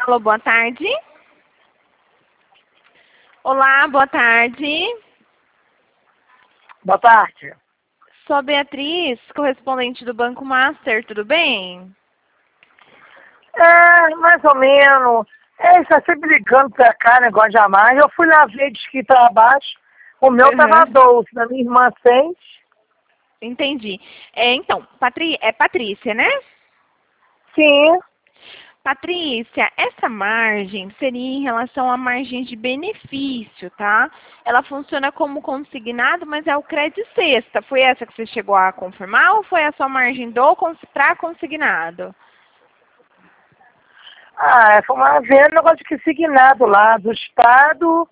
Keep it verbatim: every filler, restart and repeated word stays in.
Alô, boa tarde. Olá, boa tarde. Boa tarde. Sou a Beatriz, correspondente do Banco Master, tudo bem? É, mais ou menos. É, está sempre ligando pra cá, negócio de amar. Eu fui lá ver, diz que tá abaixo. O meu tava Uhum. doze, da minha irmã seis. Entendi. É, então, Patri... é Patrícia, né? Sim. Patrícia, essa margem seria em relação à margem de benefício, tá? Ela funciona como consignado, mas é o crédito sexta. Foi essa que você chegou a confirmar ou foi a sua margem do para consignado? Ah, foi uma venda, negócio de consignado lá do Estado.